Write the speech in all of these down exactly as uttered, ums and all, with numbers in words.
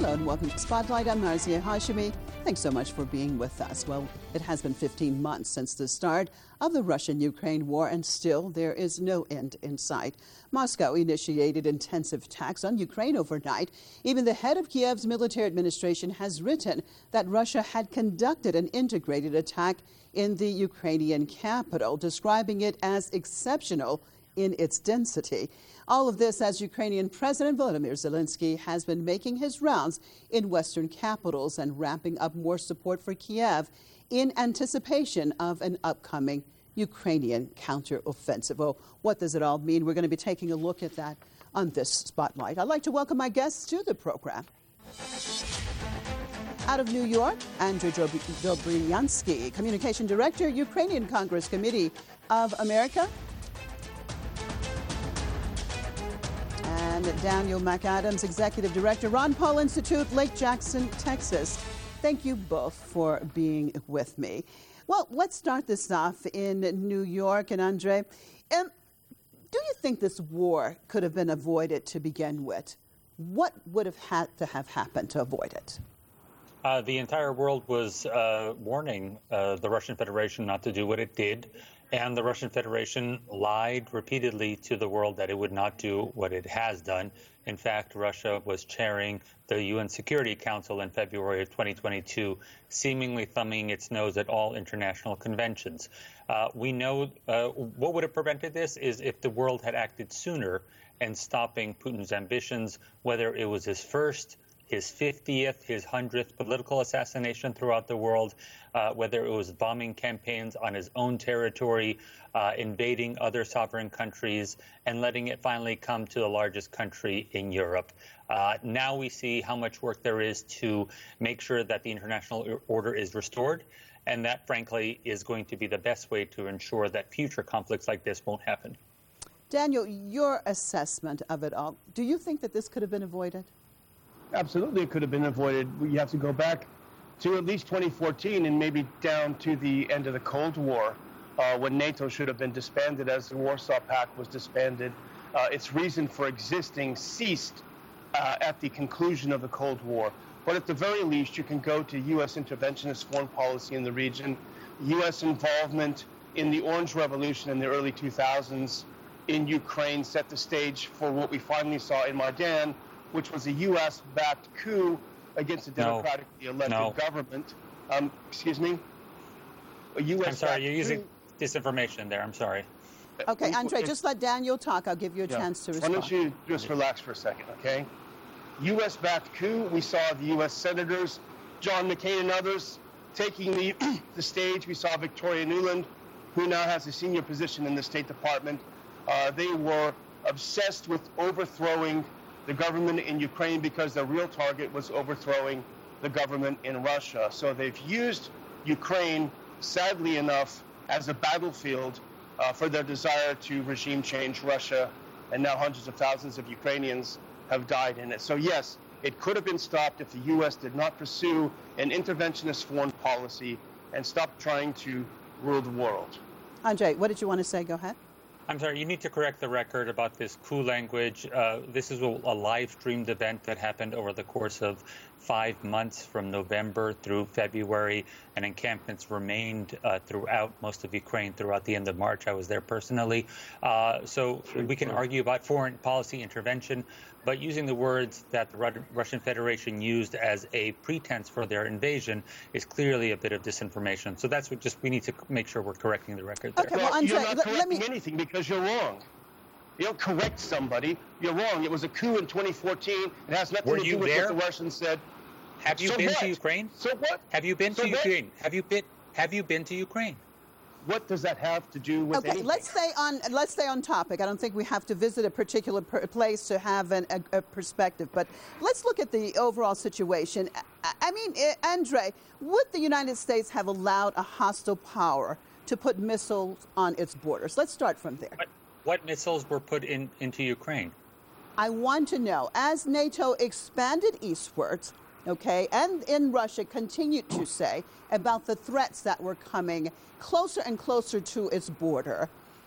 Hello and welcome to Spotlight. I'm Narzia Hashimi. Thanks so much for being with us. Well, it has been fifteen months since the start of the Russian-Ukraine war, and still there is no end in sight. Moscow initiated intensive attacks on Ukraine overnight. Even the head of Kiev's military administration has written that Russia had conducted an integrated attack in the Ukrainian capital, describing it as exceptional in its density. All of this as Ukrainian President Volodymyr Zelensky has been making his rounds in Western capitals and ramping up more support for Kiev in anticipation of an upcoming Ukrainian counteroffensive. Well, what does it all mean? We're going to be taking a look at that on this Spotlight. I'd like to welcome my guests to the program. Out of New York, Andrei Dobryanski, Communication Director, Ukrainian Congress Committee of America. And Daniel McAdams, Executive Director, Ron Paul Institute, Lake Jackson, Texas. Thank you both for being with me. Well, let's start this off in New York. And Andrei, um, do you think this war could have been avoided to begin with? What would have had to have happened to avoid it? Uh, the entire world was uh, warning uh, the Russian Federation not to do what it did. And the Russian Federation lied repeatedly to the world that it would not do what it has done. In fact, Russia was chairing the U N Security Council in February of twenty twenty-two, seemingly thumbing its nose at all international conventions. Uh, we know uh, what would have prevented this is if the world had acted sooner and stopping Putin's ambitions, whether it was his first, his fiftieth, his hundredth political assassination throughout the world, uh, whether it was bombing campaigns on his own territory, uh, invading other sovereign countries, and letting it finally come to the largest country in Europe. Uh, now we see how much work there is to make sure that the international order is restored, and that, frankly, is going to be the best way to ensure that future conflicts like this won't happen. Daniel, your assessment of it all, do you think that this could have been avoided? Absolutely, it could have been avoided. We have to go back to at least twenty fourteen and maybe down to the end of the Cold War, uh, when NATO should have been disbanded as the Warsaw Pact was disbanded. Uh, its reason for existing ceased uh, at the conclusion of the Cold War. But at the very least, you can go to U S interventionist foreign policy in the region, U S involvement in the Orange Revolution in the early two thousands in Ukraine set the stage for what we finally saw in Maidan, which was a U S-backed coup against a democratically elected no. government. Um, excuse me? A U S I'm sorry, you're using disinformation there. I'm sorry. Okay, Andrei, just let Daniel talk. I'll give you a yeah. chance to respond. Why don't you just relax for a second, okay? U S-backed coup, we saw the U S senators, John McCain and others, taking the, the stage. We saw Victoria Nuland, who now has a senior position in the State Department. Uh, they were obsessed with overthrowing the government in Ukraine because their real target was overthrowing the government in Russia. So they've used Ukraine, sadly enough, as a battlefield uh, for their desire to regime change Russia, and now hundreds of thousands of Ukrainians have died in it. So yes, it could have been stopped if the U S did not pursue an interventionist foreign policy and stop trying to rule the world. Andrei, what did you want to say? Go ahead. I'm sorry, you need to correct the record about this coup language. Uh, this is a, a live-streamed event that happened over the course of five months from November through February, and encampments remained uh, throughout most of Ukraine throughout the end of March. I was there personally. Uh, so we can argue about foreign policy intervention, but using the words that the Russian Federation used as a pretense for their invasion is clearly a bit of disinformation. So that's what just we need to make sure we're correcting the record there. Okay, Well, well, Andrei, you're not let, correcting let me... anything because you're wrong. You don't correct somebody. You're wrong. It was a coup in twenty fourteen. It has nothing Were to do you with there? what the Russians said. Have you So been what? to Ukraine? So what? Have you been So to what? Ukraine? Have you been? Have you been to Ukraine? What does that have to do with Okay, anything? let's stay on. Let's stay on topic. I don't think we have to visit a particular per place to have an, a, a perspective. But let's look at the overall situation. I, I mean, eh, Andrei, would the United States have allowed a hostile power to put missiles on its borders? Let's start from there. What, what missiles were put in into Ukraine? I want to know, as NATO expanded eastwards, okay, and in Russia continued to say about the threats that were coming closer and closer to its border,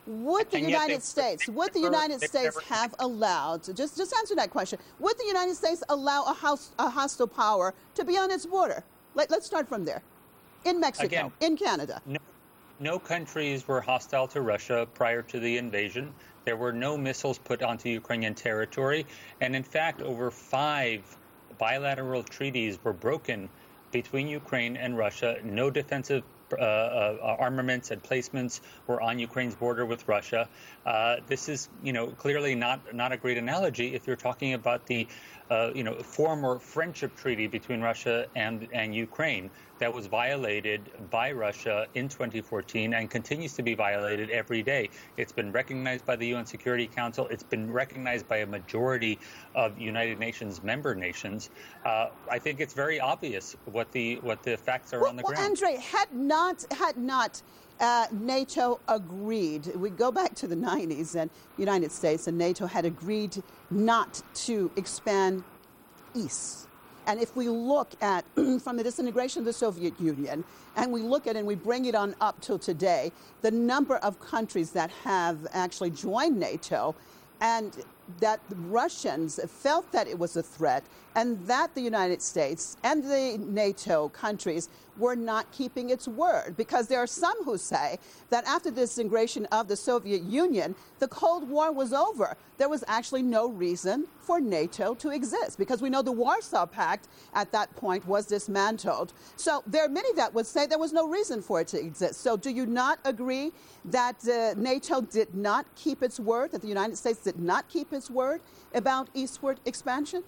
Would the And yet United they- States, they would the never- United they States never- have allowed, just, just answer that question, would the United States allow a, house, a hostile power to be on its border? Let, let's start from there. In Mexico, Again, in Canada. No, no countries were hostile to Russia prior to the invasion. There were no missiles put onto Ukrainian territory. And in fact, over five bilateral treaties were broken between Ukraine and Russia. No defensive uh, uh, armaments and placements were on Ukraine's border with Russia. Uh, this is, you know, clearly not not a great analogy if you're talking about the, uh, you know, former friendship treaty between Russia and and Ukraine that was violated by Russia in twenty fourteen and continues to be violated every day. It's been recognized by the U N Security Council. It's been recognized by a majority of United Nations member nations. Uh, I think it's very obvious what the what the facts are well, on the well, ground. Andre, had not had not uh, NATO agreed, we go back to the nineties, and United States and NATO had agreed not to expand east. And if we look at, from the disintegration of the Soviet Union, and we look at it and we bring it on up till today, the number of countries that have actually joined NATO, and that the Russians felt that it was a threat, and that the United States and the NATO countries were not keeping its word. Because there are some who say that after the disintegration of the Soviet Union, the Cold War was over. There was actually no reason for NATO to exist, because we know the Warsaw Pact at that point was dismantled. So there are many that would say there was no reason for it to exist. So do you not agree that uh, NATO did not keep its word, that the United States did not keep its word about eastward expansion?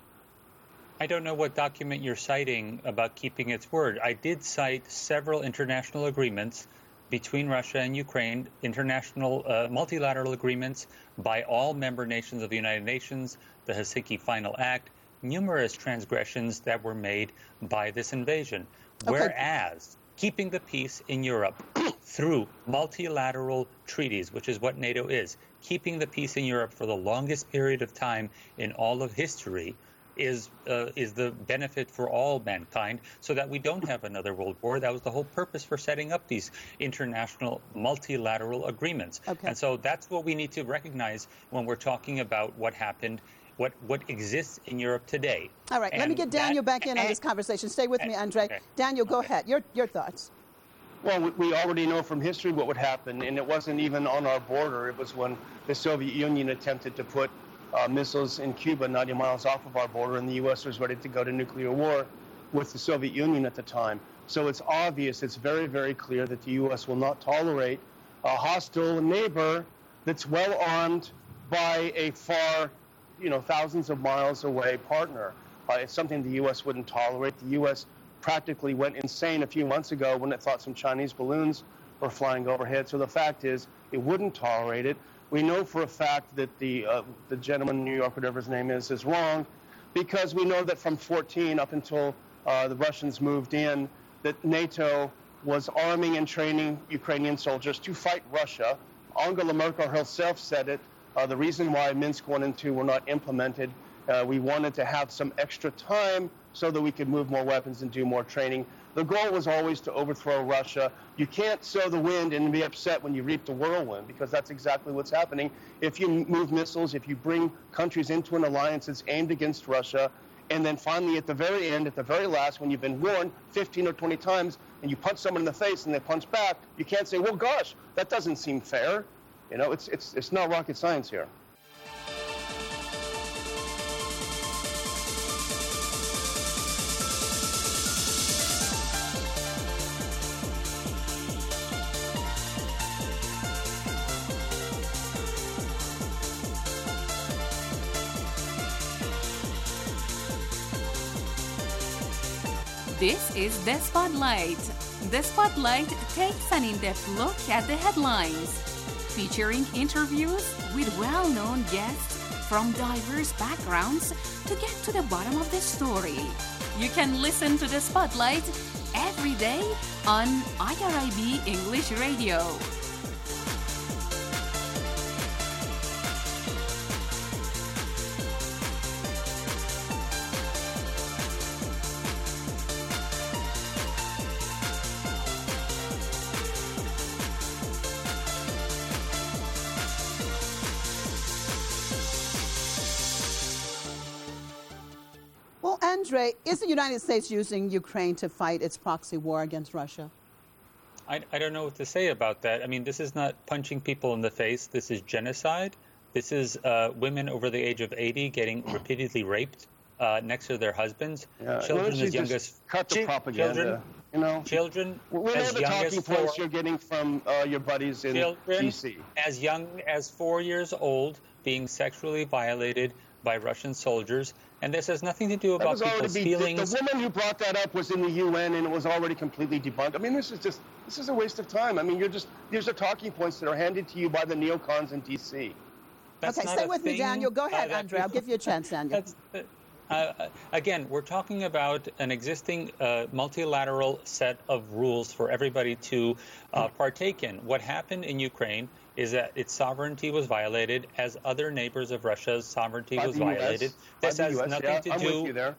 I don't know what document you're citing about keeping its word. I did cite several international agreements between Russia and Ukraine, international uh, multilateral agreements by all member nations of the United Nations, the Helsinki Final Act, numerous transgressions that were made by this invasion. Okay. Whereas keeping the peace in Europe through multilateral treaties, which is what NATO is, keeping the peace in Europe for the longest period of time in all of history, is uh, is the benefit for all mankind, so that we don't have another world war. That was the whole purpose for setting up these international multilateral agreements. Okay. And so that's what we need to recognize when we're talking about what happened, what what exists in Europe today. All right, and let me get Daniel that, back in on this conversation. Stay with me, Andre. Okay. Daniel, go Okay. ahead. Your your thoughts. Well, we- we already know from history what would happen, and it wasn't even on our border. It was when the Soviet Union attempted to put uh, missiles in Cuba ninety miles off of our border, and the U S was ready to go to nuclear war with the Soviet Union at the time. So it's obvious, it's very, very clear that the U S will not tolerate a hostile neighbor that's well armed by a far, you know, thousands of miles away partner. Uh, it's something the U S wouldn't tolerate. The U S practically went insane a few months ago when it thought some Chinese balloons were flying overhead. So the fact is, it wouldn't tolerate it. We know for a fact that the uh, the gentleman in New York, whatever his name is, is wrong, because we know that from fourteen up until uh, the Russians moved in, that NATO was arming and training Ukrainian soldiers to fight Russia. Angela Merkel herself said it. Uh, the reason why Minsk one and two were not implemented, uh, we wanted to have some extra time so that we could move more weapons and do more training. The goal was always to overthrow Russia. You can't sow the wind and be upset when you reap the whirlwind, because that's exactly what's happening. If you move missiles, if you bring countries into an alliance that's aimed against Russia, and then finally at the very end, at the very last, when you've been warned fifteen or twenty times and you punch someone in the face and they punch back, you can't say, well, gosh, that doesn't seem fair. You know, it's, it's, it's not rocket science here. This is The Spotlight. The Spotlight takes an in-depth look at the headlines, featuring interviews with well-known guests from diverse backgrounds to get to the bottom of the story. You can listen to The Spotlight every day on I R I B English Radio. Andre, is the United States using Ukraine to fight its proxy war against Russia? I, I don't know what to say about that. I mean, this is not punching people in the face. This is genocide. This is uh, women over the age of eighty getting repeatedly raped uh, next to their husbands. Yeah, children as young as cut the propaganda. Children, you know, children we know as the young talking as points four, you're getting from uh, your buddies in children D C as young as four years old being sexually violated by Russian soldiers, and this has nothing to do about people's be, feelings. The, the woman who brought that up was in the U N, and it was already completely debunked. I mean, this is just this is a waste of time. I mean, you're just these are talking points that are handed to you by the neocons in D C. That's okay, stay with thing, me, Daniel. Go ahead, uh, Andre. I'll give you a chance, Daniel. That's, uh, again, we're talking about an existing uh, multilateral set of rules for everybody to uh, partake in. What happened in Ukraine is that its sovereignty was violated, as other neighbors of Russia's sovereignty by was the U S violated. This by has the U S nothing yeah, to I'm do. With you there.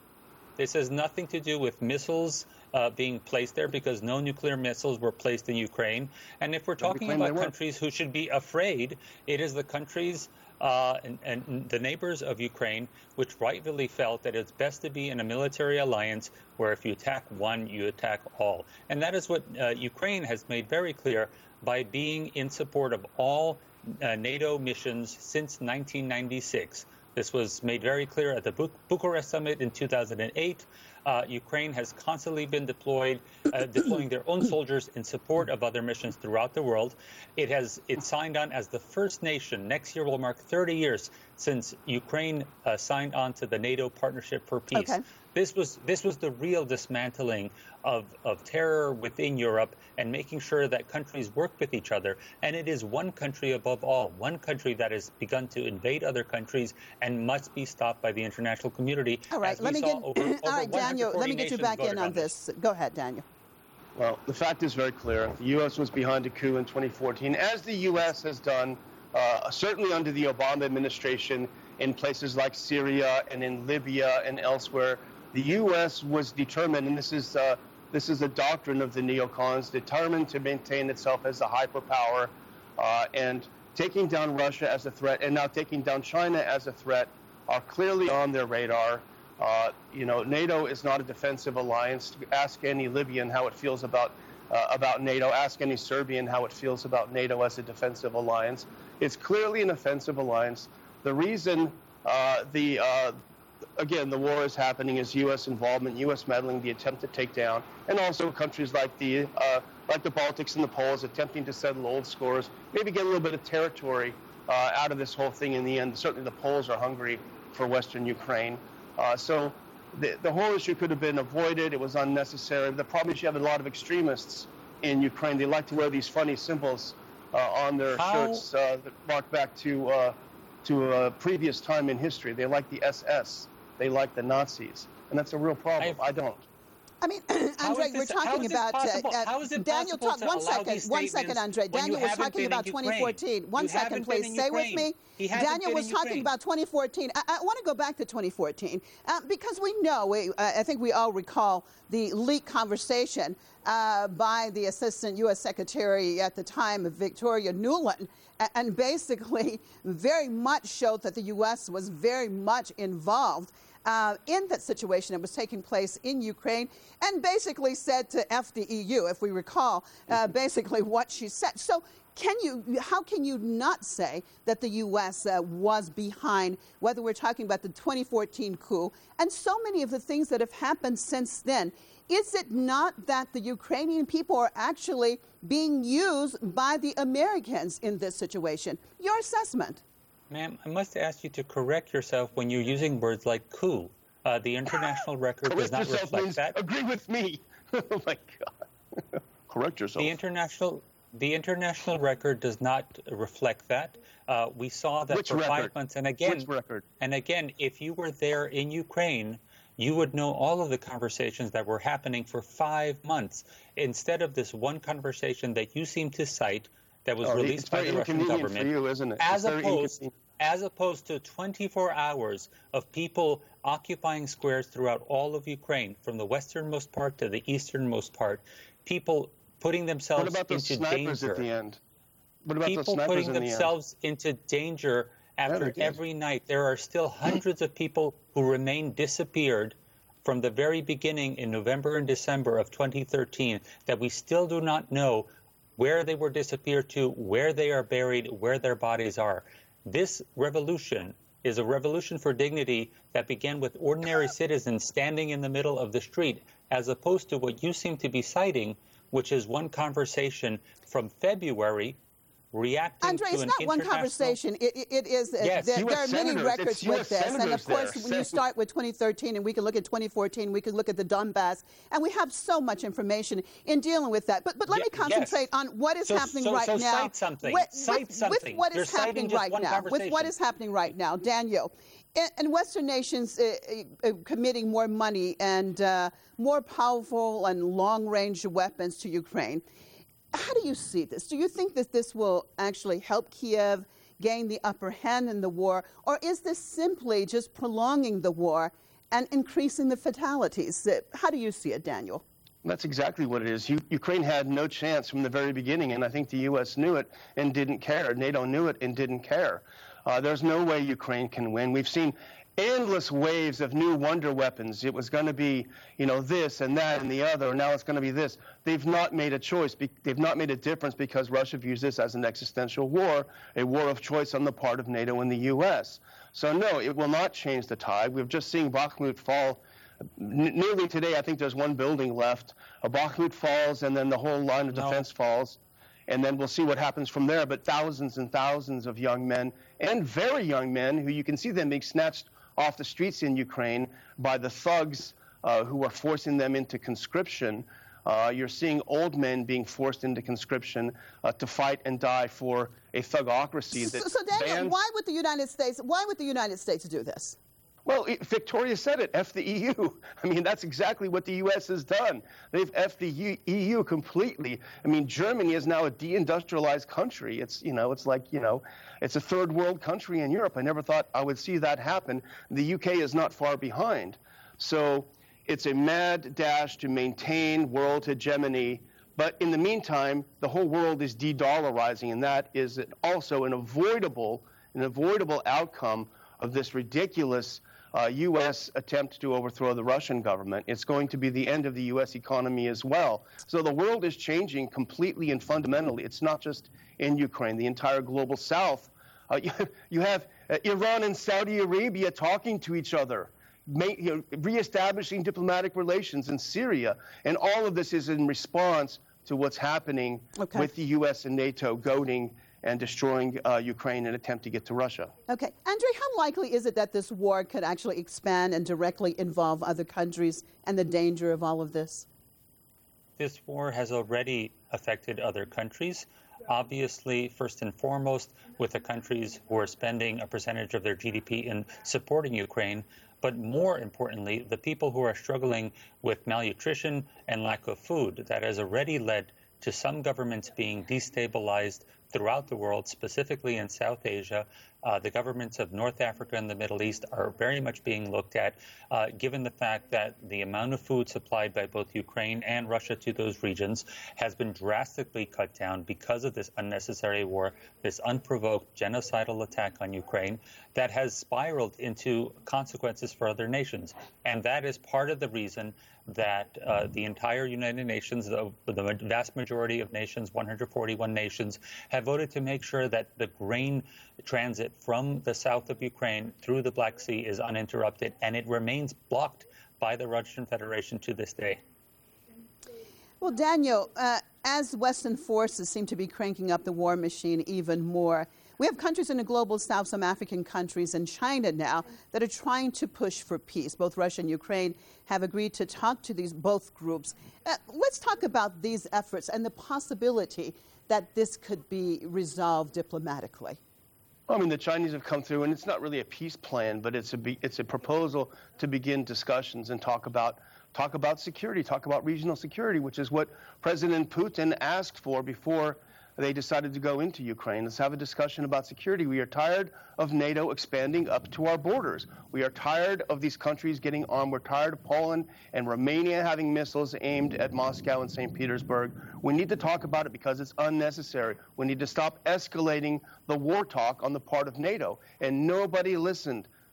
This has nothing to do with missiles uh, being placed there, because no nuclear missiles were placed in Ukraine. And if we're talking about countries who should be afraid, it is the countries uh, and, and the neighbors of Ukraine which rightfully felt that it's best to be in a military alliance where if you attack one, you attack all. And that is what uh, Ukraine has made very clear by being in support of all uh, NATO missions since nineteen ninety-six. This was made very clear at the Bu- Bucharest summit in two thousand eight. Uh, Ukraine has constantly been deployed, uh, deploying their own soldiers in support of other missions throughout the world. It has it signed on as the first nation. Next year will mark thirty years since Ukraine uh, signed on to the NATO Partnership for Peace. Okay. This was this was the real dismantling of, of terror within Europe and making sure that countries work with each other. And it is one country above all, one country that has begun to invade other countries and must be stopped by the international community. All right, let me get. Over, over all right, Daniel, let me get you back in on this. this. Go ahead, Daniel. Well, the fact is very clear. The U S was behind a coup in twenty fourteen, as the U S has done, uh, certainly under the Obama administration, in places like Syria and in Libya and elsewhere. The U S was determined, and this is uh, this is a doctrine of the neocons, determined to maintain itself as a hyperpower, uh, and taking down Russia as a threat, and now taking down China as a threat, are clearly on their radar. Uh, you know, NATO is not a defensive alliance. Ask any Libyan how it feels about uh, about NATO. Ask any Serbian how it feels about NATO as a defensive alliance. It's clearly an offensive alliance. The reason uh, the uh, again, the war is happening is U S involvement, U S meddling, the attempt to take down, and also countries like the uh, like the Baltics and the Poles attempting to settle old scores, maybe get a little bit of territory uh, out of this whole thing in the end. Certainly the Poles are hungry for Western Ukraine. Uh, so the, the whole issue could have been avoided. It was unnecessary. The problem is you have a lot of extremists in Ukraine. They like to wear these funny symbols uh, on their How? shirts uh, that mark back to, uh, to a previous time in history. They like the S S. They like the Nazis, and that's a real problem. I've, I don't. I mean, Andre, this, we're talking about uh, uh, Daniel. Talk one second. One second, Andre. Daniel was talking about twenty fourteen. One second, please. Stay with me. Daniel was talking about twenty fourteen. I, I want to go back to twenty fourteen uh, because we know. We, uh, I think we all recall the leaked conversation uh, by the Assistant U S Secretary at the time, Victoria Nuland, and basically very much showed that the U S was very much involved Uh, in that situation that was taking place in Ukraine, and basically said to F the E U, if we recall, uh, basically what she said. So can you, how can you not say that the U S uh, was behind, whether we're talking about the twenty fourteen coup and so many of the things that have happened since then? Is it not that the Ukrainian people are actually being used by the Americans in this situation? Your assessment. Ma'am, I must ask you to correct yourself when you're using words like coup. Uh, the international record does not reflect that. Agree with me. Oh my God. Correct yourself. The international, the international record does not reflect that. Uh, we saw that Which for record? five months, and again, Which record? and again, if you were there in Ukraine, you would know all of the conversations that were happening for five months. Instead of this one conversation that you seem to cite, that was oh, released by the Russian government, for you, isn't it? as opposed, as opposed to twenty-four hours of people occupying squares throughout all of Ukraine, from the westernmost part to the easternmost part, people putting themselves what about the into snipers danger. At the end? What about people the snipers putting in themselves the end? into danger after Yeah, every night. There are still hundreds of people who remain disappeared from the very beginning in November and December of twenty thirteen that we still do not know where they were disappeared to, where they are buried, where their bodies are. This revolution is a revolution for dignity that began with ordinary citizens standing in the middle of the street, as opposed to what you seem to be citing, which is one conversation from February reacting Andre, to it's an not one international... conversation. It, it, it is. Yes, there, there are many senators. records It's with U S this, and of course, there. when you start with twenty thirteen, and we can look at twenty fourteen, we can look at the Donbass, and we have so much information in dealing with that. But but let Ye- me concentrate yes. on what is So- happening so- right so now. cite something. With, Cite with, something. With what You're is citing happening just right one now. With what conversation. is happening right now, Daniel. And, and Western nations uh, uh, committing more money and uh, more powerful and long-range weapons to Ukraine. How do you see this? Do you think that this will actually help Kiev gain the upper hand in the war, or is this simply just prolonging the war and increasing the fatalities? Uh, How do you see it, Daniel? That's exactly what it is. U- Ukraine had no chance from the very beginning, and I think the U S knew it and didn't care. NATO knew it and didn't care. Uh, there's no way Ukraine can win. We've seen endless waves of new wonder weapons. It was going to be, you know, this and that and the other, and now it's going to be this. They've not made a choice. Be- they've not made a difference because Russia views this as an existential war, a war of choice on the part of NATO and the U S. So no, it will not change the tide. We've just seen Bakhmut fall. N- nearly today, I think there's one building left. A Bakhmut falls, and then the whole line of No. defense falls. And then we'll see what happens from there. But thousands and thousands of young men, and very young men, who you can see them being snatched off the streets in Ukraine by the thugs uh, who are forcing them into conscription. Uh, you're seeing old men being forced into conscription uh, to fight and die for a thugocracy. So, that so Daniel, bans- why would the United States? Why would the United States do this? Well, it, Victoria said it, F the E U. I mean, that's exactly what the U S has done. They've F the U- E U completely. I mean, Germany is now a deindustrialized country. It's, you know, it's like, you know, it's a third world country in Europe. I never thought I would see that happen. The U K is not far behind. So it's a mad dash to maintain world hegemony. But in the meantime, the whole world is de-dollarizing, and that is also an avoidable, an avoidable outcome of this ridiculous uh, U S attempt to overthrow the Russian government. It's going to be the end of the U S economy as well. So the world is changing completely and fundamentally. It's not just in Ukraine, the entire global south. Uh, you, you have uh, Iran and Saudi Arabia talking to each other, make, you know, reestablishing diplomatic relations in Syria. And all of this is in response to what's happening Okay. with the U S and NATO goading and destroying uh, Ukraine in an attempt to get to Russia. Okay. Andre, how likely is it that this war could actually expand and directly involve other countries, and the danger of all of this? This war has already affected other countries. Obviously, first and foremost, with the countries who are spending a percentage of their G D P in supporting Ukraine, but more importantly, the people who are struggling with malnutrition and lack of food. That has already led to some governments being destabilized throughout the world, specifically in South Asia. Uh, the governments of North Africa and the Middle East are very much being looked at, uh, given the fact that the amount of food supplied by both Ukraine and Russia to those regions has been drastically cut down because of this unnecessary war, this unprovoked genocidal attack on Ukraine that has spiraled into consequences for other nations. And that is part of the reason that uh, the entire United Nations, the, the vast majority of nations, one hundred forty-one nations, have voted to make sure that the grain transit from the south of Ukraine through the Black Sea is uninterrupted, and it remains blocked by the Russian Federation to this day. Well, Daniel, uh, as Western forces seem to be cranking up the war machine even more, we have countries in the global south, some African countries and China now, that are trying to push for peace. Both Russia and Ukraine have agreed to talk to these both groups. Uh, let's talk about these efforts and the possibility that this could be resolved diplomatically. I mean, the Chinese have come through, and it's not really a peace plan, but it's a be, it's a proposal to begin discussions and talk about talk about security, talk about regional security, which is what President Putin asked for before they decided to go into Ukraine. Let's have a discussion about security. We are tired of NATO expanding up to our borders. We are tired of these countries getting armed. We're tired of Poland and Romania having missiles aimed at Moscow and Saint Petersburg. We need to talk about it because it's unnecessary. We need to stop escalating the war talk on the part of NATO. And nobody listened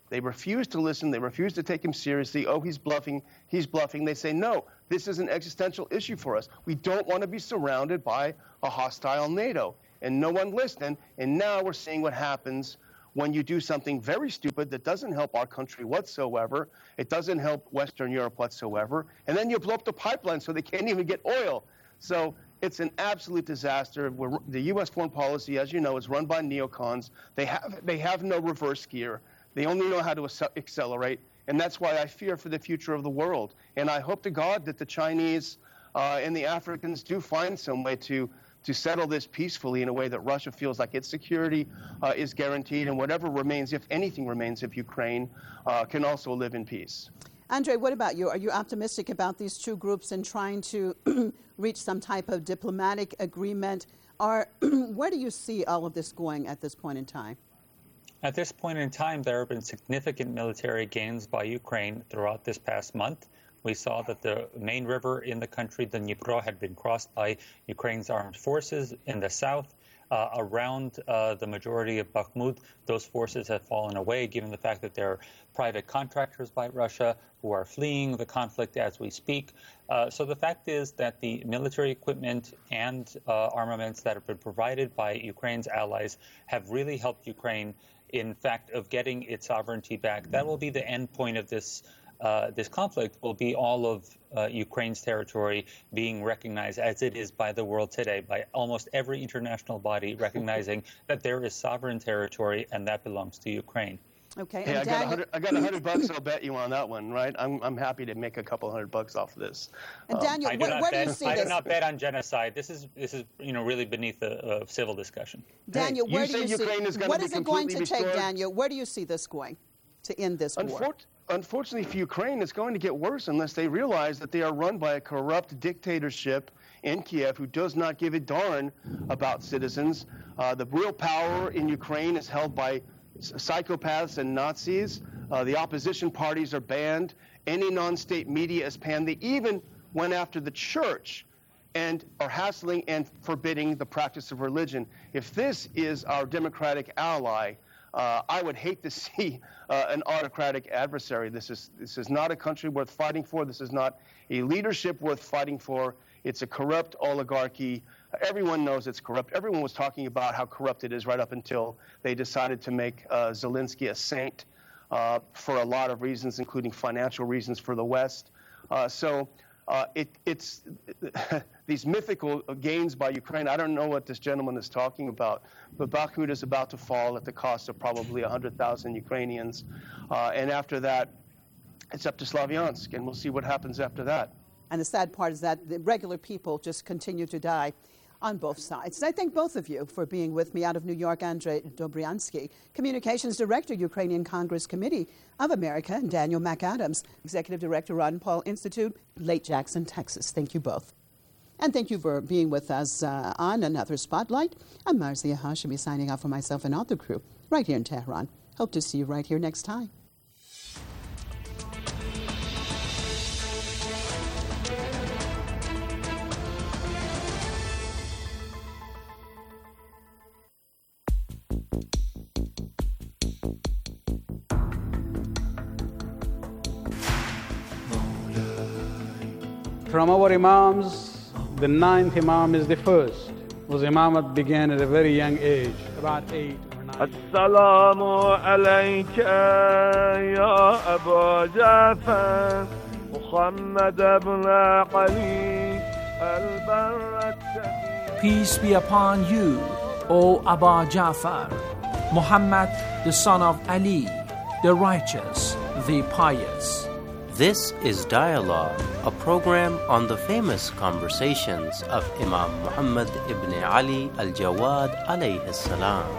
They refuse to listen. They refuse to take him seriously. Oh, he's bluffing. He's bluffing. They say, no, this is an existential issue for us. We don't want to be surrounded by a hostile NATO. And no one listened. And now we're seeing what happens when you do something very stupid that doesn't help our country whatsoever. It doesn't help Western Europe whatsoever. And then you blow up the pipeline so they can't even get oil. So it's an absolute disaster. We're, the U S foreign policy, as you know, is run by neocons. They have, they have no reverse gear. They only know how to accelerate, and that's why I fear for the future of the world. And I hope to God that the Chinese uh, and the Africans do find some way to, to settle this peacefully in a way that Russia feels like its security uh, is guaranteed, and whatever remains, if anything remains of Ukraine, uh, can also live in peace. Andre, what about you? Are you optimistic about these two groups and trying to reach some type of diplomatic agreement? Or where do you see all of this going at this point in time? At this point in time, there have been significant military gains by Ukraine throughout this past month. We saw that the main river in the country, the Dnipro, had been crossed by Ukraine's armed forces in the south. Uh, around uh, the majority of Bakhmut, those forces have fallen away, given the fact that they're private contractors by Russia who are fleeing the conflict as we speak. Uh, so the fact is that the military equipment and uh, armaments that have been provided by Ukraine's allies have really helped Ukraine, in fact, of getting its sovereignty back. That will be the end point of this Uh, this conflict, will be all of uh, Ukraine's territory being recognized as it is by the world today, by almost every international body recognizing that there is sovereign territory and that belongs to Ukraine. Okay. Hey, I Dan- got a hundred. I got a hundred bucks. I'll bet you on that one, right? I'm I'm happy to make a couple hundred bucks off of this. And Daniel, I do where, not where bet, do you see I this? do not bet on genocide. This is this is you know really beneath the uh, civil discussion. Daniel, Hey, where you do say you Ukraine see? is gonna What be is it going to completely take, restored? Daniel? Where do you see this going to end this war? Unfor- Unfortunately for Ukraine, it's going to get worse unless they realize that they are run by a corrupt dictatorship in Kiev who does not give a darn about citizens. Uh, the real power in Ukraine is held by psychopaths and Nazis. Uh, the opposition parties are banned. Any non-state media is banned. They even went after the church and are hassling and forbidding the practice of religion. If this is our democratic ally, Uh, I would hate to see uh, an autocratic adversary. This is this is not a country worth fighting for. This is not a leadership worth fighting for. It's a corrupt oligarchy. Everyone knows it's corrupt. Everyone was talking about how corrupt it is right up until they decided to make uh, Zelensky a saint uh, for a lot of reasons, including financial reasons for the West. Uh, so uh, it, it's these mythical gains by Ukraine. I don't know what this gentleman is talking about, but Bakhmut is about to fall at the cost of probably one hundred thousand Ukrainians. Uh, and after that, it's up to Slavyansk, and we'll see what happens after that. And the sad part is that the regular people just continue to die on both sides. And I thank both of you for being with me out of New York, Andrei Dobryansky, Communications Director, Ukrainian Congress Committee of America, and Daniel McAdams, Executive Director, Ron Paul Institute, Lake Jackson, Texas. Thank you both. And thank you for being with us uh, on another Spotlight. I'm Marzia Hashemi signing off for myself and all the crew right here in Tehran. Hope to see you right here next time. From our Imams, the ninth Imam is the first. Was Imamat began at a very young age, about eight or nine. السلام عليك يا أبا جعفر محمد بن علي البر التقي. Peace be upon you, O Abba Ja'far, Muhammad the son of Ali, the righteous, the pious. This is Dialogue, a program on the famous conversations of Imam Muhammad ibn Ali al-Jawad alayhi salam.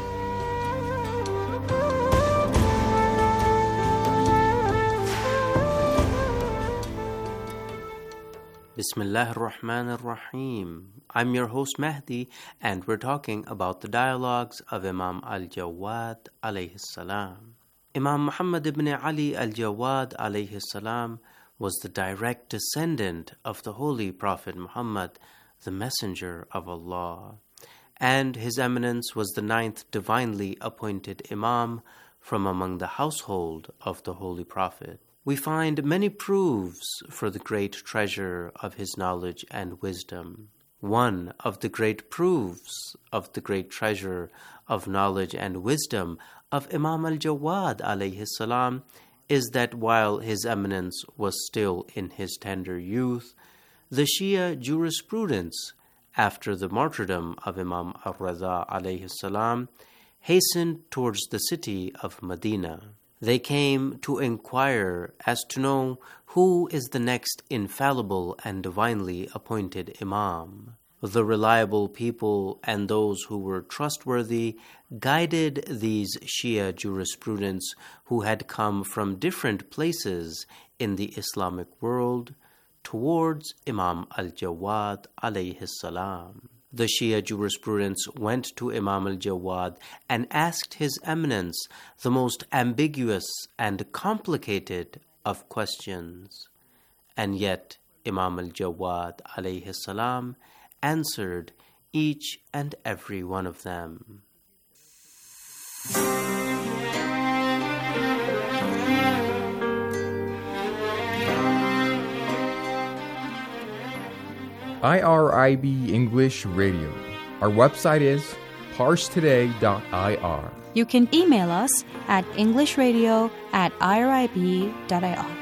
Bismillah ar-Rahman ar-Rahim. I'm your host Mahdi, and we're talking about the dialogues of Imam al-Jawad alayhi salam. Imam Muhammad ibn Ali al-Jawad alayhi salam was the direct descendant of the Holy Prophet Muhammad, the Messenger of Allah, and His Eminence was the ninth divinely appointed Imam from among the household of the Holy Prophet. We find many proofs for the great treasure of his knowledge and wisdom. One of the great proofs of the great treasure of knowledge and wisdom of Imam al-Jawad alayhi salam is that while His Eminence was still in his tender youth, the Shia jurisprudence, after the martyrdom of Imam al-Raza alayhi salam, hastened towards the city of Medina. They came to inquire as to know who is the next infallible and divinely appointed Imam. The reliable people and those who were trustworthy guided these Shia jurisprudents who had come from different places in the Islamic world towards Imam al-Jawad alayhi salam. The Shia jurisprudents went to Imam al-Jawad and asked His Eminence the most ambiguous and complicated of questions. And yet Imam al-Jawad alayhi salam answered each and every one of them. I R I B English Radio. Our website is parse today dot I R. You can email us at englishradio at I R I B dot I R.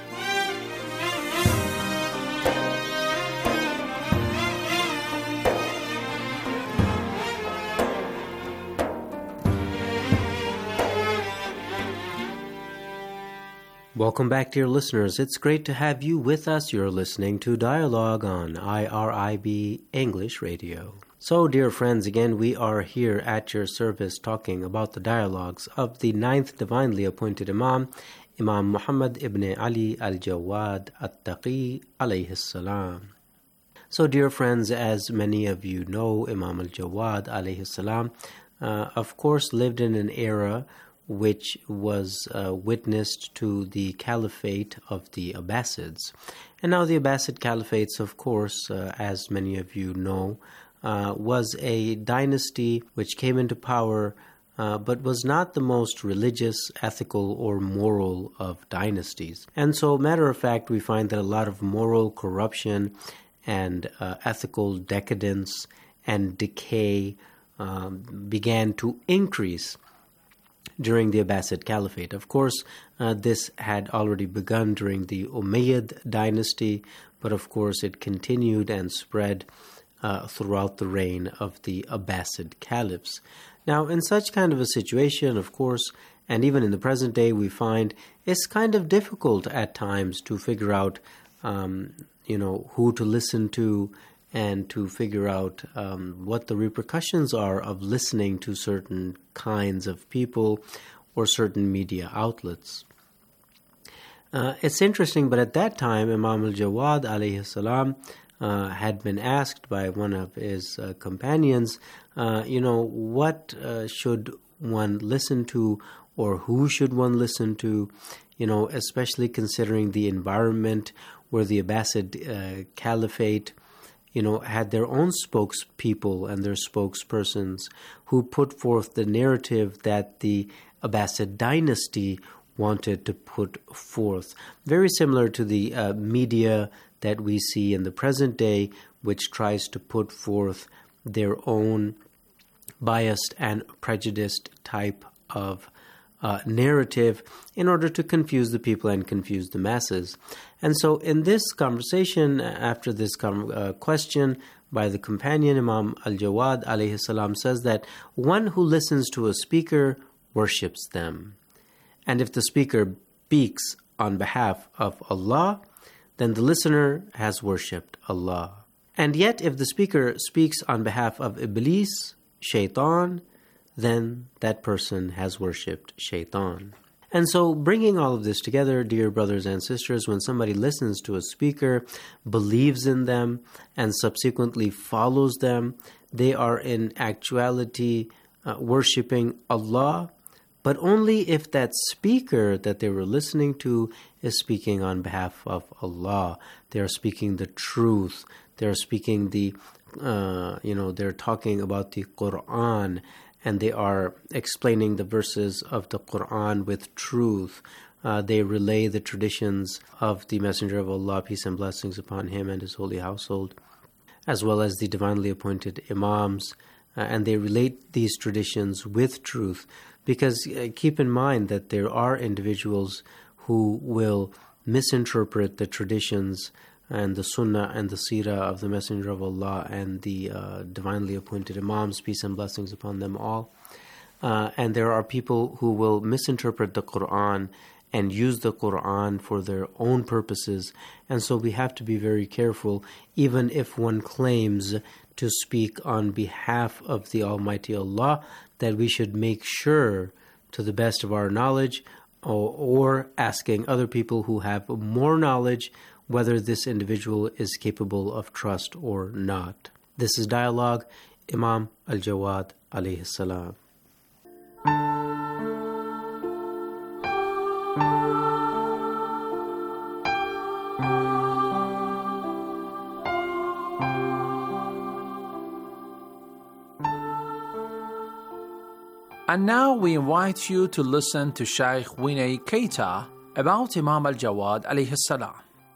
Welcome back, dear listeners. It's great to have you with us. You're listening to Dialogue on I R I B English Radio. So, dear friends, again, we are here at your service talking about the dialogues of the ninth divinely appointed Imam, Imam Muhammad ibn Ali al-Jawad at-Taqi alayhi salam. So, dear friends, as many of you know, Imam al-Jawad alayhi salam, uh, of course, lived in an era which was uh, witnessed to the caliphate of the Abbasids. And now the Abbasid caliphates, of course, uh, as many of you know, uh, was a dynasty which came into power uh, but was not the most religious, ethical, or moral of dynasties. And so, matter of fact, we find that a lot of moral corruption and uh, ethical decadence and decay um, began to increase during the Abbasid Caliphate. Of course, uh, this had already begun during the Umayyad dynasty, but of course it continued and spread uh, throughout the reign of the Abbasid caliphs. Now, in such kind of a situation, of course, and even in the present day, we find it's kind of difficult at times to figure out, um, you know, who to listen to and to figure out um, what the repercussions are of listening to certain kinds of people or certain media outlets. Uh, it's interesting, but at that time, Imam al-Jawad alayhi salam uh, had been asked by one of his uh, companions, uh, you know, what uh, should one listen to or who should one listen to, you know, especially considering the environment where the Abbasid uh, Caliphate you know, had their own spokespeople and their spokespersons who put forth the narrative that the Abbasid dynasty wanted to put forth. Very similar to the uh, media that we see in the present day, which tries to put forth their own biased and prejudiced type of uh, narrative in order to confuse the people and confuse the masses. And so in this conversation, after this com- uh, question by the companion, Imam al-Jawad alayhi salam says that one who listens to a speaker worships them. And if the speaker speaks on behalf of Allah, then the listener has worshipped Allah. And yet if the speaker speaks on behalf of Iblis, Shaitan, then that person has worshipped Shaitan. And so bringing all of this together, dear brothers and sisters, when somebody listens to a speaker, believes in them, and subsequently follows them, they are in actuality uh, worshipping Allah, but only if that speaker that they were listening to is speaking on behalf of Allah. They are speaking the truth. They are speaking the, uh, you know, they're talking about the Quran and they are explaining the verses of the Quran with truth. Uh, they relay the traditions of the Messenger of Allah, peace and blessings upon him and his holy household, as well as the divinely appointed imams, uh, and they relate these traditions with truth, because uh, keep in mind that there are individuals who will misinterpret the traditions and the sunnah and the seerah of the Messenger of Allah and the uh, divinely appointed imams, peace and blessings upon them all. Uh, and there are people who will misinterpret the Quran and use the Quran for their own purposes. And so we have to be very careful, even if one claims to speak on behalf of the Almighty Allah, that we should make sure, to the best of our knowledge, or, or asking other people who have more knowledge, whether this individual is capable of trust or not. This is Dialogue, Imam Al-Jawad alayhi salam. And now we invite you to listen to Shaykh Vinay Keita about Imam Al-Jawad alayhi salam.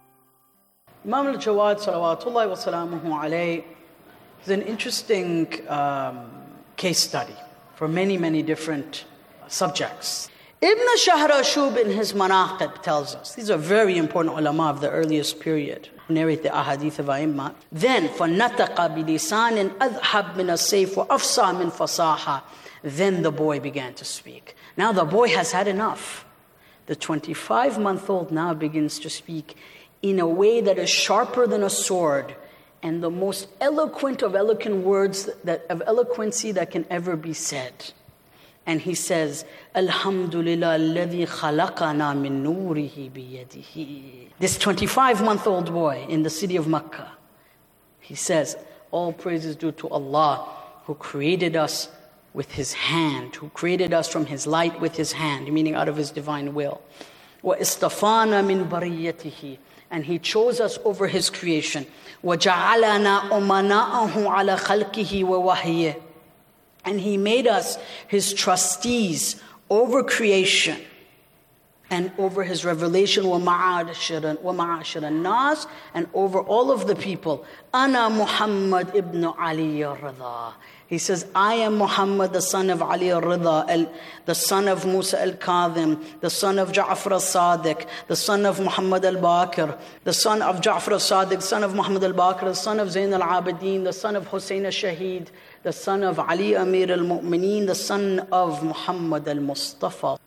Imam Al-Jawad salawatullahi wa salamuhu alayhi is an interesting um, case study for many, many different subjects. Ibn Shahrashub in his Manaqib tells us, these are very important ulama of the earliest period, who narrate the ahadith of Aimma. Then, فَنَتَقَ بِلِسَانٍ أَذْحَبْ مِنَ السَّيْفِ وَأَفْصَى مِنْ فَصَاحَةٍ. Then the boy began to speak. Now the boy has had enough. The twenty-five-month-old now begins to speak in a way that is sharper than a sword, and the most eloquent of eloquent words, that of eloquency that can ever be said. And he says, Alhamdulillah alladhi khalaqana min nurihi biyadihi. This twenty-five-month-old boy in the city of Makkah, he says, all praise is due to Allah, who created us with His hand, who created us from His light with His hand, meaning out of His divine will. وَإِسْتَفَانَ مِنْ بَرِيَّتِهِ. And He chose us over His creation. وَجَعَلَنَا أُمَنَاءَهُ عَلَى خَلْقِهِ وَوَحْيِهِ. And He made us His trustees over creation and over His revelation, وَمَعَاشِرَ النَّاسِ, and over all of the people. أَنَا مُحَمَّدْ ibn Ali al-Ridha. He says, I am Muhammad, the son of Ali al-Ridha, the son of Musa al-Kadhim, the son of Ja'far al-Sadiq, the son of Muhammad al-Baqir, the son of Ja'far al-Sadiq, son of Muhammad al-Baqir, the son of Zayn al-Abidin, the son of Hussein al-Shaheed, the son of Ali Amir al-Mu'mineen, the son of Muhammad al-Mustafa.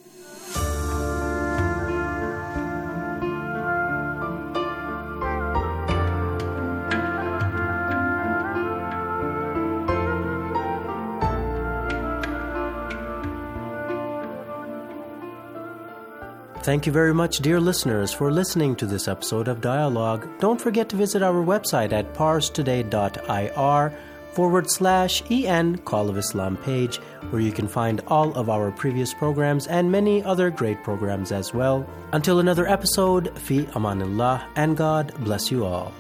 Thank you very much, dear listeners, for listening to this episode of Dialogue. Don't forget to visit our website at parstoday.ir forward slash en Call of Islam page, where you can find all of our previous programs and many other great programs as well. Until another episode, fi amanillah, and God bless you all.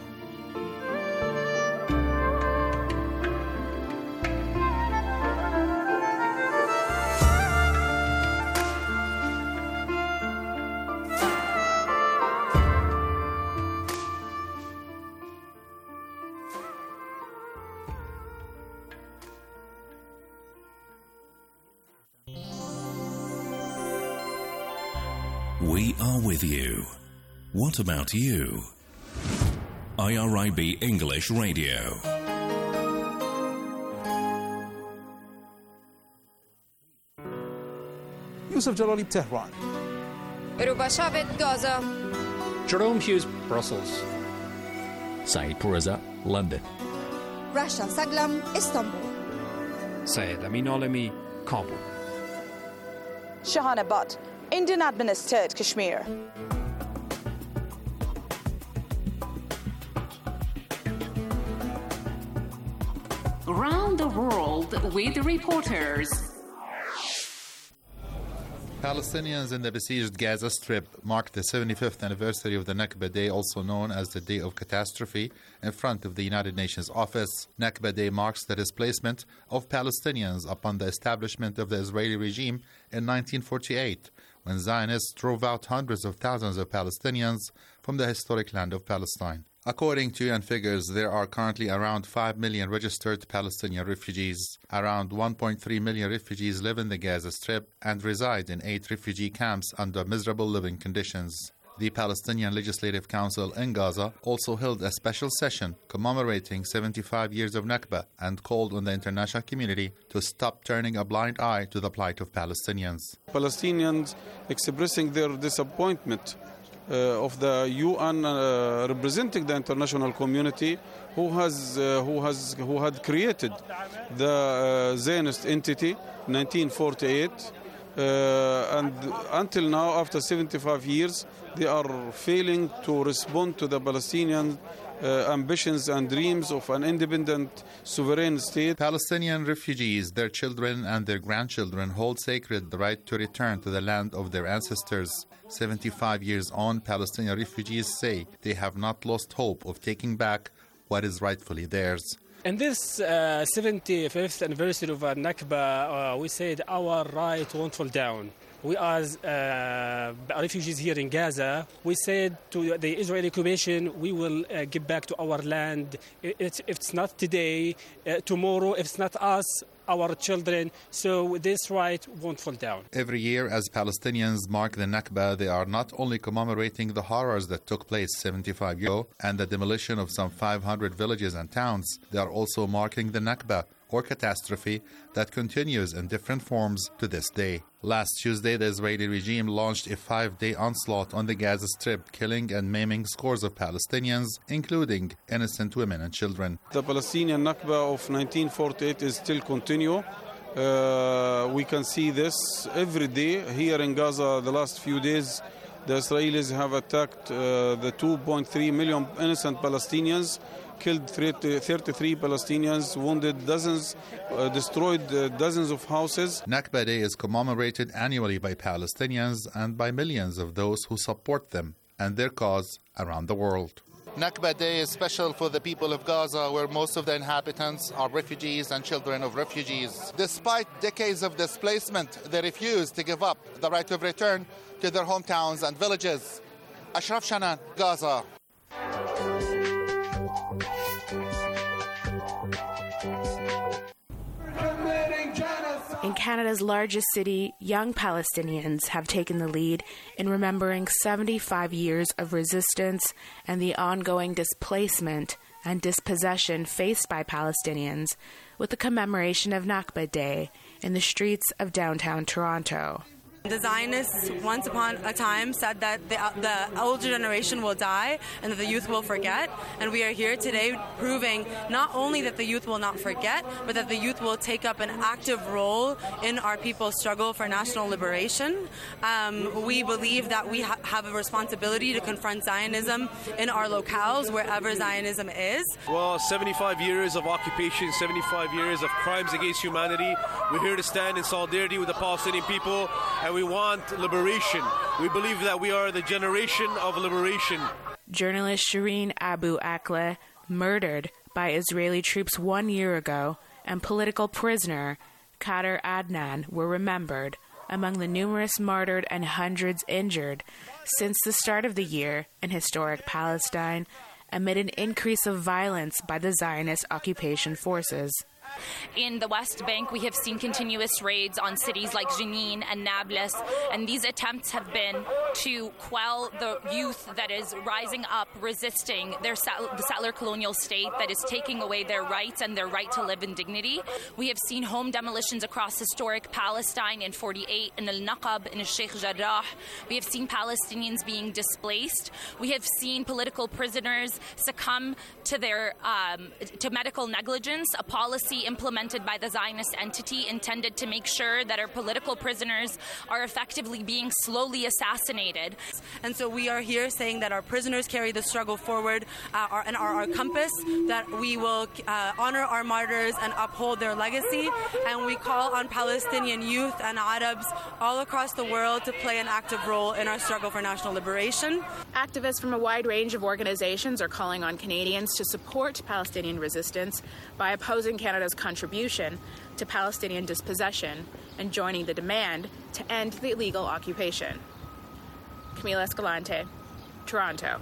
We are with you. What about you? I R I B English Radio. Yusuf Jalali, Tehran. Ruba Shavit, Gaza. Jerome Hughes, Brussels. Saeed Pureza, London. Rasha Saglam, Istanbul. Syed Amin Alami, Kabul. Shahana Butt, Indian administered Kashmir. Around the world with reporters. Palestinians in the besieged Gaza Strip marked the seventy-fifth anniversary of the Nakba Day, also known as the Day of Catastrophe, in front of the United Nations office. Nakba Day marks the displacement of Palestinians upon the establishment of the Israeli regime in nineteen forty-eight, when Zionists drove out hundreds of thousands of Palestinians from the historic land of Palestine. According to U N figures, there are currently around five million registered Palestinian refugees. Around one point three million refugees live in the Gaza Strip and reside in eight refugee camps under miserable living conditions. The Palestinian Legislative Council in Gaza also held a special session commemorating seventy-five years of Nakba and called on the international community to stop turning a blind eye to the plight of Palestinians. Palestinians expressing their disappointment Uh, of the U N uh, representing the international community who has uh, who has who had created the uh, Zionist entity nineteen forty-eight uh, and until now, after seventy-five years, they are failing to respond to the Palestinian Uh, ambitions and dreams of an independent, sovereign state. Palestinian refugees, their children and their grandchildren hold sacred the right to return to the land of their ancestors. seventy-five years on, Palestinian refugees say they have not lost hope of taking back what is rightfully theirs. In this uh, seventy-fifth anniversary of Nakba, uh, we said our right won't fall down. We as uh, refugees here in Gaza, we said to the Israeli Commission, we will uh, get back to our land. It's, if it's not today, uh, tomorrow, if it's not us, our children. So this right won't fall down. Every year, as Palestinians mark the Nakba, they are not only commemorating the horrors that took place seventy-five years ago and the demolition of some five hundred villages and towns, they are also marking the Nakba, or catastrophe, that continues in different forms to this day. Last Tuesday, the Israeli regime launched a five-day onslaught on the Gaza Strip, killing and maiming scores of Palestinians, including innocent women and children. The Palestinian Nakba of nineteen forty-eight is still continue. Uh, we can see this every day here in Gaza. The last few days, the Israelis have attacked uh, the two point three million innocent Palestinians, killed thirty-three Palestinians, wounded dozens, uh, destroyed uh, dozens of houses. Nakba Day is commemorated annually by Palestinians and by millions of those who support them and their cause around the world. Nakba Day is special for the people of Gaza, where most of the inhabitants are refugees and children of refugees. Despite decades of displacement, they refuse to give up the right of return to their hometowns and villages. Ashraf Shanan, Gaza. In Canada's largest city, young Palestinians have taken the lead in remembering seventy-five years of resistance and the ongoing displacement and dispossession faced by Palestinians with the commemoration of Nakba Day in the streets of downtown Toronto. The Zionists, once upon a time, said that the, the older generation will die and that the youth will forget. And we are here today proving not only that the youth will not forget, but that the youth will take up an active role in our people's struggle for national liberation. Um, we believe that we ha- have a responsibility to confront Zionism in our locales, wherever Zionism is. Well, seventy-five years of occupation, seventy-five years of crimes against humanity. We're here to stand in solidarity with the Palestinian people, and we want liberation. We believe that we are the generation of liberation. Journalist Shireen Abu Akleh, murdered by Israeli troops one year ago, and political prisoner Kader Adnan were remembered among the numerous martyred and hundreds injured since the start of the year in historic Palestine, amid an increase of violence by the Zionist occupation forces. In the West Bank, we have seen continuous raids on cities like Jenin and Nablus, and these attempts have been to quell the youth that is rising up, resisting their the settler colonial state that is taking away their rights and their right to live in dignity. We have seen home demolitions across historic Palestine in forty-eight, in Al-Naqab, in Sheikh Jarrah. We have seen Palestinians being displaced. We have seen political prisoners succumb to their um, to medical negligence, a policy policy implemented by the Zionist entity intended to make sure that our political prisoners are effectively being slowly assassinated. And so we are here saying that our prisoners carry the struggle forward uh, are, and are our compass, that we will uh, honor our martyrs and uphold their legacy. And we call on Palestinian youth and Arabs all across the world to play an active role in our struggle for national liberation. Activists from a wide range of organizations are calling on Canadians to support Palestinian resistance by opposing Canada's contribution to Palestinian dispossession and joining the demand to end the illegal occupation. Camila Escalante, Toronto.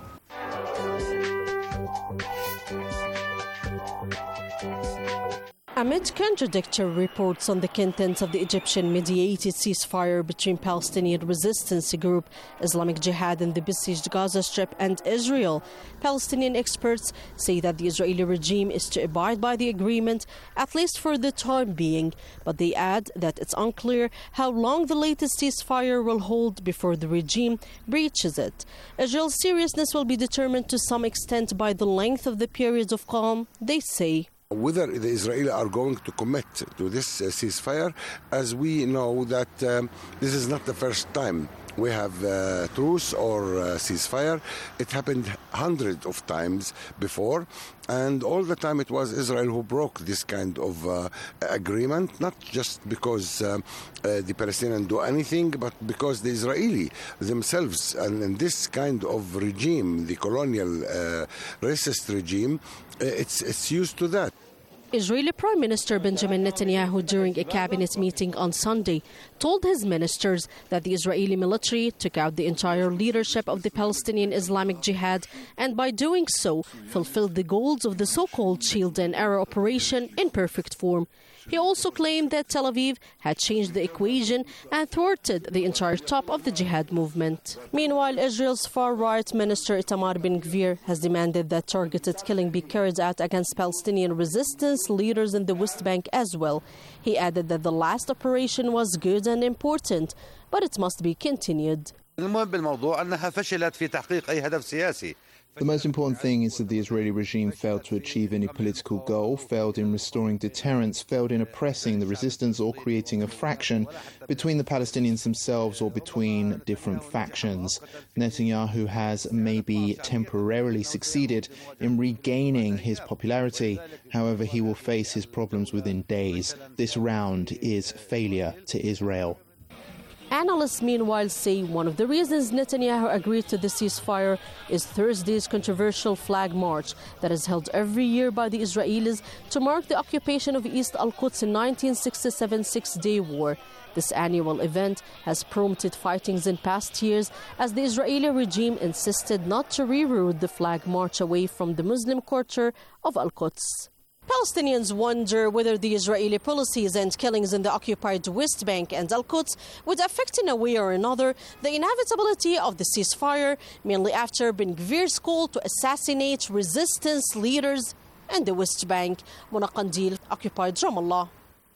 Amid contradictory reports on the contents of the Egyptian-mediated ceasefire between Palestinian resistance group Islamic Jihad in the besieged Gaza Strip and Israel, Palestinian experts say that the Israeli regime is to abide by the agreement, at least for the time being, but they add that it's unclear how long the latest ceasefire will hold before the regime breaches it. Israel's seriousness will be determined to some extent by the length of the period of calm, they say. Whether the Israelis are going to commit to this uh, ceasefire, as we know that um, this is not the first time we have uh, truce or uh, ceasefire. It happened hundreds of times before, and all the time it was Israel who broke this kind of uh, agreement, not just because uh, uh, the Palestinians do anything, but because the Israeli themselves and, and this kind of regime, the colonial uh, racist regime, uh, it's, it's used to that. Israeli Prime Minister Benjamin Netanyahu, during a cabinet meeting on Sunday, told his ministers that the Israeli military took out the entire leadership of the Palestinian Islamic Jihad and by doing so fulfilled the goals of the so-called Shield and Arrow operation in perfect form. He also claimed that Tel Aviv had changed the equation and thwarted the entire top of the jihad movement. Meanwhile, Israel's far-right minister Itamar Ben-Gvir has demanded that targeted killing be carried out against Palestinian resistance leaders in the West Bank as well. He added that the last operation was good and important, but it must be continued. The most important thing is that the Israeli regime failed to achieve any political goal, failed in restoring deterrence, failed in oppressing the resistance or creating a fraction between the Palestinians themselves or between different factions. Netanyahu has maybe temporarily succeeded in regaining his popularity. However, he will face his problems within days. This round is failure to Israel. Analysts, meanwhile, say one of the reasons Netanyahu agreed to the ceasefire is Thursday's controversial flag march that is held every year by the Israelis to mark the occupation of East Al-Quds in nineteen sixty-seven's Six-Day War. This annual event has prompted fightings in past years as the Israeli regime insisted not to reroute the flag march away from the Muslim quarter of Al-Quds. Palestinians wonder whether the Israeli policies and killings in the occupied West Bank and Al-Quds would affect in a way or another the inevitability of the ceasefire, mainly after Ben-Gvir's call to assassinate resistance leaders in the West Bank. Mona Qandil, occupied Ramallah.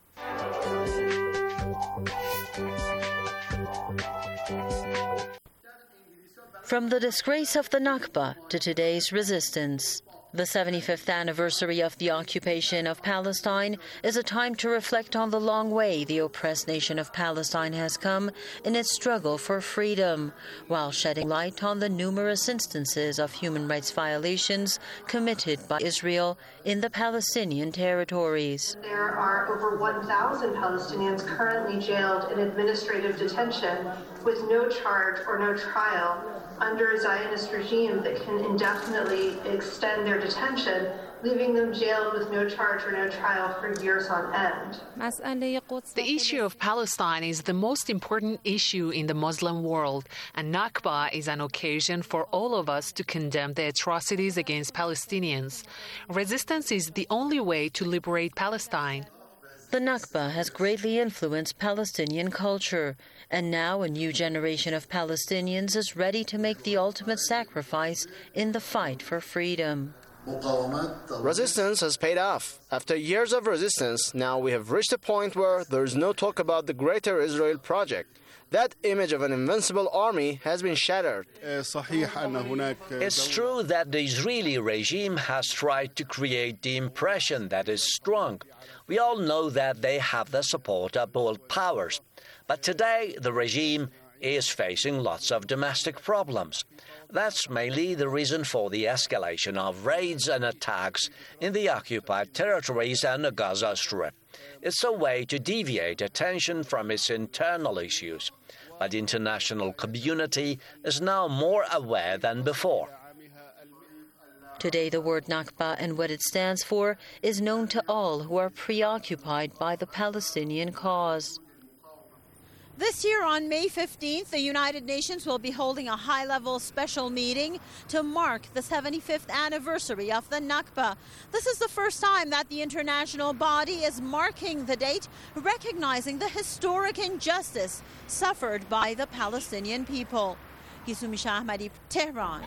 From the disgrace of the Nakba to today's resistance. The seventy-fifth anniversary of the occupation of Palestine is a time to reflect on the long way the oppressed nation of Palestine has come in its struggle for freedom, while shedding light on the numerous instances of human rights violations committed by Israel in the Palestinian territories. There are over one thousand Palestinians currently jailed in administrative detention with no charge or no trial under a Zionist regime that can indefinitely extend their detention, leaving them jailed with no charge or no trial for years on end. The issue of Palestine is the most important issue in the Muslim world, and Nakba is an occasion for all of us to condemn the atrocities against Palestinians. Resistance is the only way to liberate Palestine. The Nakba has greatly influenced Palestinian culture, and now a new generation of Palestinians is ready to make the ultimate sacrifice in the fight for freedom. Resistance has paid off. After years of resistance, now we have reached a point where there is no talk about the Greater Israel project. That image of an invincible army has been shattered. It's true that the Israeli regime has tried to create the impression that is strong. We all know that they have the support of world powers. But today, the regime is facing lots of domestic problems. That's mainly the reason for the escalation of raids and attacks in the occupied territories and the Gaza Strip. It's a way to deviate attention from its internal issues. But the international community is now more aware than before. Today, the word Nakba and what it stands for is known to all who are preoccupied by the Palestinian cause. This year on May fifteenth, the United Nations will be holding a high-level special meeting to mark the seventy-fifth anniversary of the Nakba. This is the first time that the international body is marking the date, recognizing the historic injustice suffered by the Palestinian people. Gisumi Shahmadi, Tehran.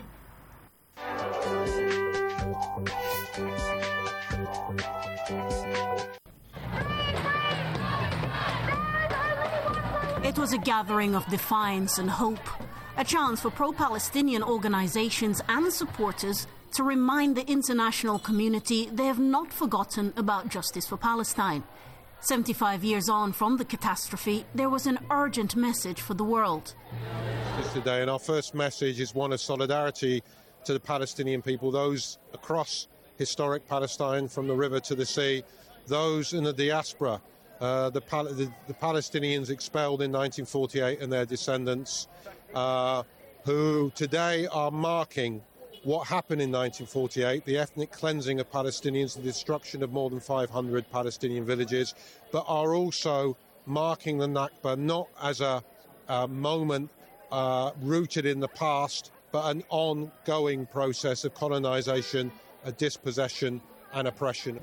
It was a gathering of defiance and hope, a chance for pro-Palestinian organizations and supporters to remind the international community they have not forgotten about justice for Palestine. seventy-five years on from the catastrophe, there was an urgent message for the world. Today, and our first message is one of solidarity to the Palestinian people, those across historic Palestine from the river to the sea, those in the diaspora. Uh, the, Pal- the, the Palestinians expelled in nineteen forty-eight and their descendants, uh, who today are marking what happened in nineteen forty-eight, the ethnic cleansing of Palestinians, the destruction of more than five hundred Palestinian villages, but are also marking the Nakba not as a, a moment uh, rooted in the past, but an ongoing process of colonization, a dispossession and oppression.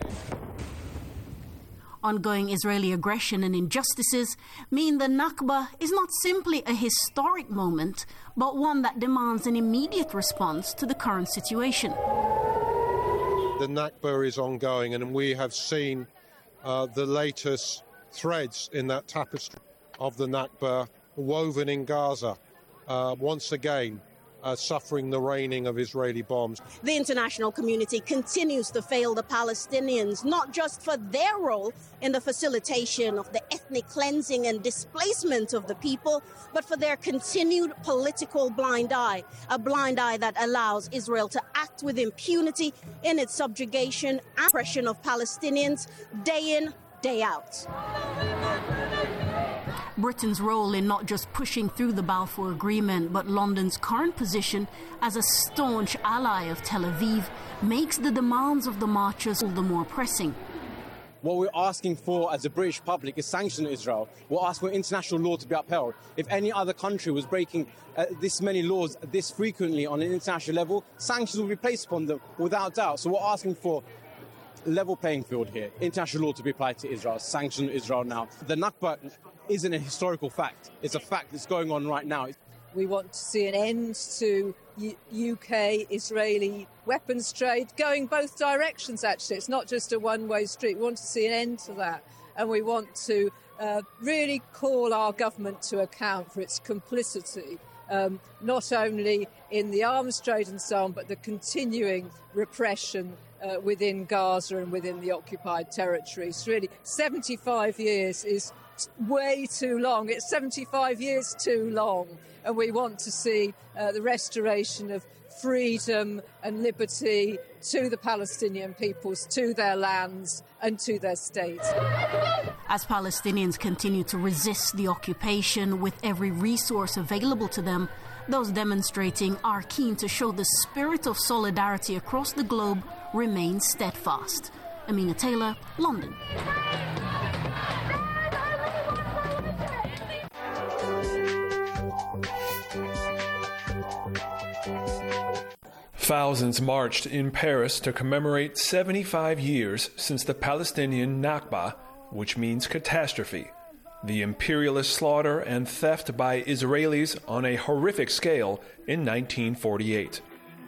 Ongoing Israeli aggression and injustices mean the Nakba is not simply a historic moment, but one that demands an immediate response to the current situation. The Nakba is ongoing, and we have seen uh, the latest threads in that tapestry of the Nakba woven in Gaza, uh, once again Uh, suffering the raining of Israeli bombs. The international community continues to fail the Palestinians, not just for their role in the facilitation of the ethnic cleansing and displacement of the people, but for their continued political blind eye, a blind eye that allows Israel to act with impunity in its subjugation and oppression of Palestinians day in, day out. Britain's role in not just pushing through the Balfour Agreement, but London's current position as a staunch ally of Tel Aviv makes the demands of the marchers all the more pressing. What we're asking for as a British public is sanctions on Israel. We're asking for international law to be upheld. If any other country was breaking uh, this many laws this frequently on an international level, sanctions will be placed upon them without doubt. So we're asking for level playing field here, international law to be applied to Israel, sanction Israel now. The Nakba isn't a historical fact. It's a fact that's going on right now. We want to see an end to U- UK-Israeli weapons trade going both directions, actually. It's not just a one-way street. We want to see an end to that. And we want to uh, really call our government to account for its complicity, um, not only in the arms trade and so on, but the continuing repression uh, within Gaza and within the occupied territories. Really, seventy-five years is way too long. It's seventy-five years too long, and we want to see uh, the restoration of freedom and liberty to the Palestinian peoples, to their lands and to their state. As Palestinians continue to resist the occupation with every resource available to them, those demonstrating are keen to show the spirit of solidarity across the globe remains steadfast. Amina Taylor, London. Thousands marched in Paris to commemorate seventy-five years since the Palestinian Nakba, which means catastrophe, the imperialist slaughter and theft by Israelis on a horrific scale in nineteen forty-eight.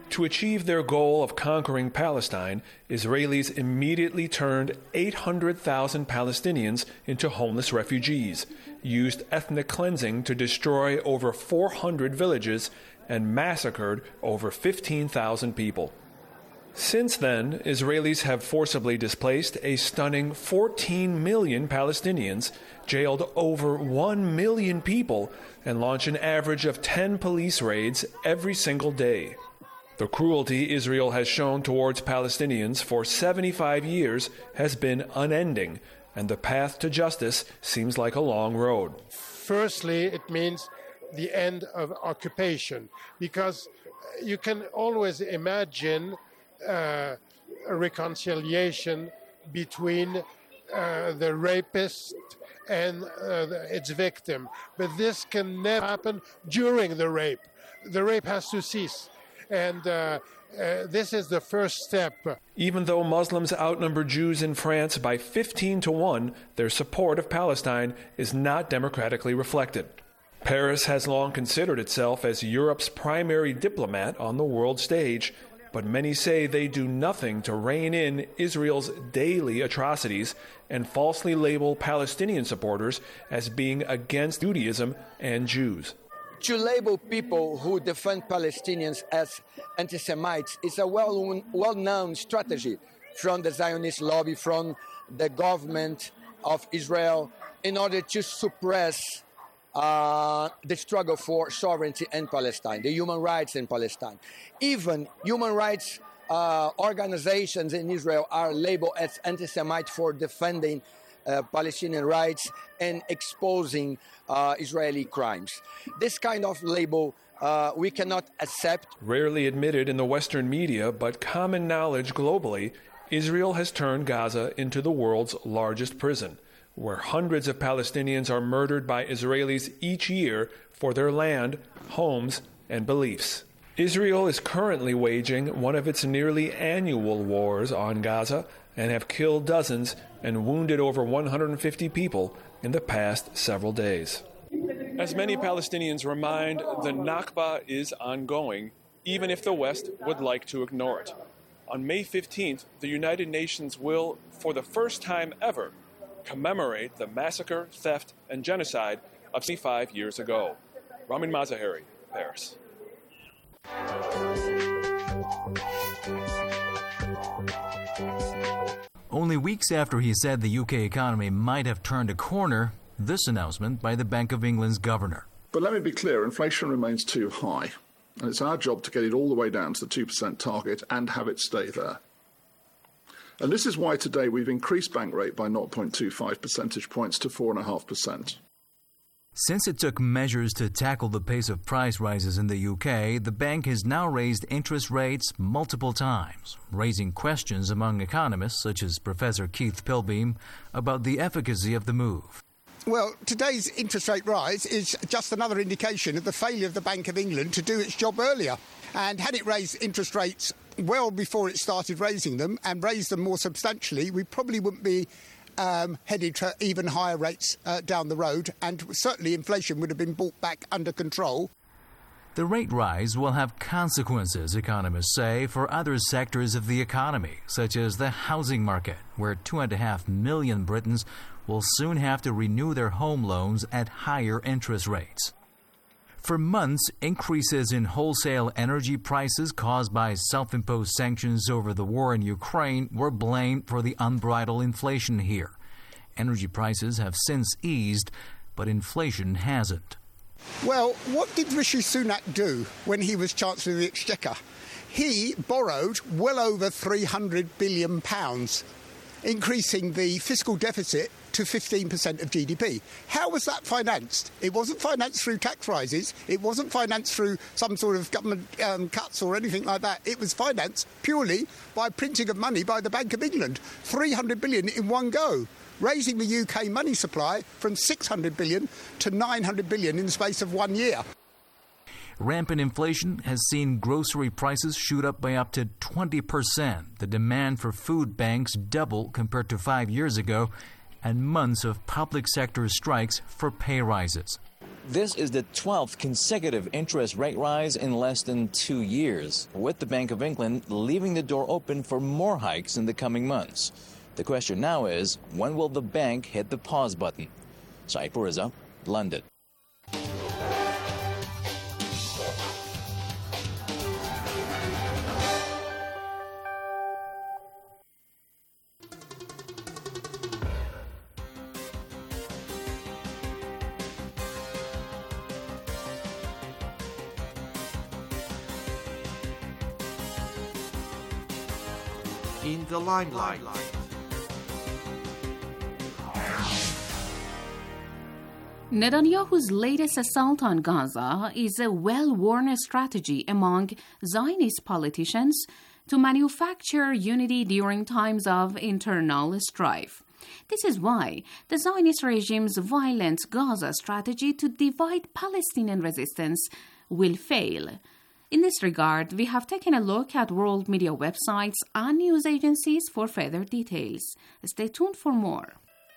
To achieve their goal of conquering Palestine, Israelis immediately turned eight hundred thousand Palestinians into homeless refugees, used ethnic cleansing to destroy over four hundred villages, and massacred over fifteen thousand people. Since then, Israelis have forcibly displaced a stunning fourteen million Palestinians, jailed over one million people, and launched an average of ten police raids every single day. The cruelty Israel has shown towards Palestinians for seventy-five years has been unending, and the path to justice seems like a long road. Firstly, it means the end of occupation, because you can always imagine uh, a reconciliation between uh, the rapist and uh, the, its victim. But this can never happen during the rape. The rape has to cease. And uh, uh, this is the first step. Even though Muslims outnumber Jews in France by fifteen to one, their support of Palestine is not democratically reflected. Paris has long considered itself as Europe's primary diplomat on the world stage, but many say they do nothing to rein in Israel's daily atrocities and falsely label Palestinian supporters as being against Judaism and Jews. To label people who defend Palestinians as anti-Semites is a well-known, well-known strategy from the Zionist lobby, from the government of Israel, in order to suppress uh, the struggle for sovereignty in Palestine, the human rights in Palestine. Even human rights uh, organizations in Israel are labeled as anti-Semite for defending Uh, Palestinian rights and exposing uh, Israeli crimes. This kind of label uh, we cannot accept. Rarely admitted in the Western media, but common knowledge globally, Israel has turned Gaza into the world's largest prison, where hundreds of Palestinians are murdered by Israelis each year for their land, homes, and beliefs. Israel is currently waging one of its nearly annual wars on Gaza and have killed dozens and wounded over one hundred fifty people in the past several days. As many Palestinians remind, the Nakba is ongoing, even if the West would like to ignore it. On May fifteenth, the United Nations will, for the first time ever, commemorate the massacre, theft, and genocide of seventy-five years ago. Ramin Mazaheri, Paris. Only weeks after he said the U K economy might have turned a corner, this announcement by the Bank of England's governor. But let me be clear, inflation remains too high, and it's our job to get it all the way down to the two percent target and have it stay there. And this is why today we've increased bank rate by zero point two five percentage points to four point five percent. Since it took measures to tackle the pace of price rises in the U K, the bank has now raised interest rates multiple times, raising questions among economists such as Professor Keith Pilbeam about the efficacy of the move. Well, today's interest rate rise is just another indication of the failure of the Bank of England to do its job earlier. And had it raised interest rates well before it started raising them and raised them more substantially, we probably wouldn't be Um, headed to even higher rates uh, down the road, and certainly inflation would have been brought back under control. The rate rise will have consequences, economists say, for other sectors of the economy, such as the housing market, where two and a half million Britons will soon have to renew their home loans at higher interest rates. For months, increases in wholesale energy prices caused by self-imposed sanctions over the war in Ukraine were blamed for the unbridled inflation here. Energy prices have since eased, but inflation hasn't. Well, what did Rishi Sunak do when he was Chancellor of the Exchequer? He borrowed well over three hundred billion pounds, increasing the fiscal deficit to fifteen percent of G D P. How was that financed? It wasn't financed through tax rises. It wasn't financed through some sort of government um, cuts or anything like that. It was financed purely by printing of money by the Bank of England. three hundred billion in one go, raising the U K money supply from six hundred billion to nine hundred billion in the space of one year. Rampant inflation has seen grocery prices shoot up by up to twenty percent. The demand for food banks double compared to five years ago, and months of public sector strikes for pay rises. This is the twelfth consecutive interest rate rise in less than two years, with the Bank of England leaving the door open for more hikes in the coming months. The question now is, when will the bank hit the pause button? Saeed Puriza, London. In the limelight. Netanyahu's latest assault on Gaza is a well-worn strategy among Zionist politicians to manufacture unity during times of internal strife. This is why the Zionist regime's violent Gaza strategy to divide Palestinian resistance will fail. In this regard, we have taken a look at world media websites and news agencies for further details. Stay tuned for more.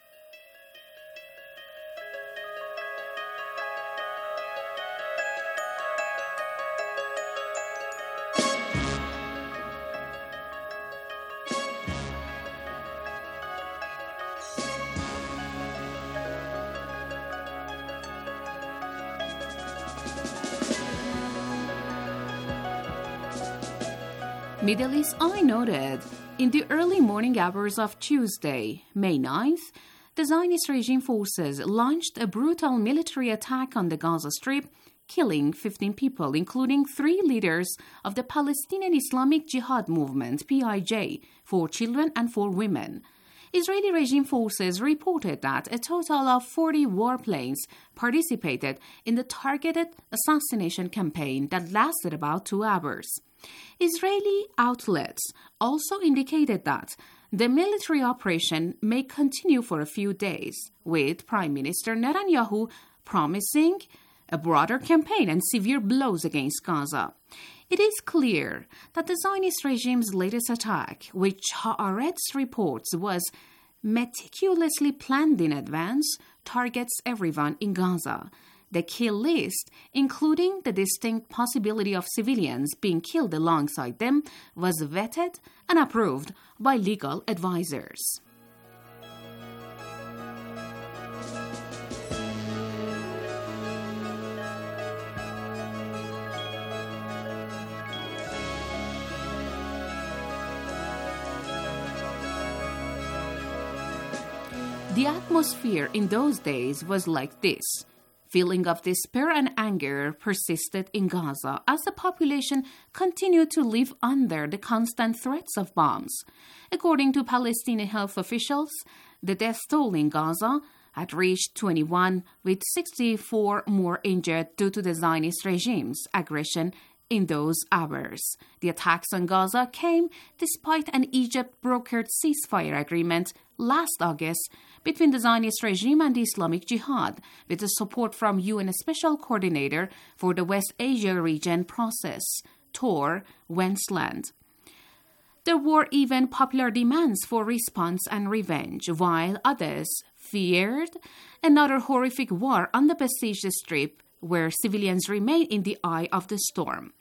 Middle East Eye noted, in the early morning hours of Tuesday, May ninth, the Zionist regime forces launched a brutal military attack on the Gaza Strip, killing fifteen people, including three leaders of the Palestinian Islamic Jihad movement, P I J, four children and four women. Israeli regime forces reported that a total of forty warplanes participated in the targeted assassination campaign that lasted about two hours. Israeli outlets also indicated that the military operation may continue for a few days, with Prime Minister Netanyahu promising a broader campaign and severe blows against Gaza. It is clear that the Zionist regime's latest attack, which Haaretz reports was meticulously planned in advance, targets everyone in Gaza. The kill list, including the distinct possibility of civilians being killed alongside them, was vetted and approved by legal advisors. The atmosphere in those days was like this. Feeling of despair and anger persisted in Gaza as the population continued to live under the constant threats of bombs. According to Palestinian health officials, the death toll in Gaza had reached twenty-one, with sixty-four more injured due to the Zionist regime's aggression in those hours. The attacks on Gaza came despite an Egypt-brokered ceasefire agreement last August between the Zionist regime and the Islamic Jihad, with the support from U N Special Coordinator for the West Asia Region Process, Tor Wennesland. There were even popular demands for response and revenge, while others feared another horrific war on the besieged Strip, where civilians remain in the eye of the storm.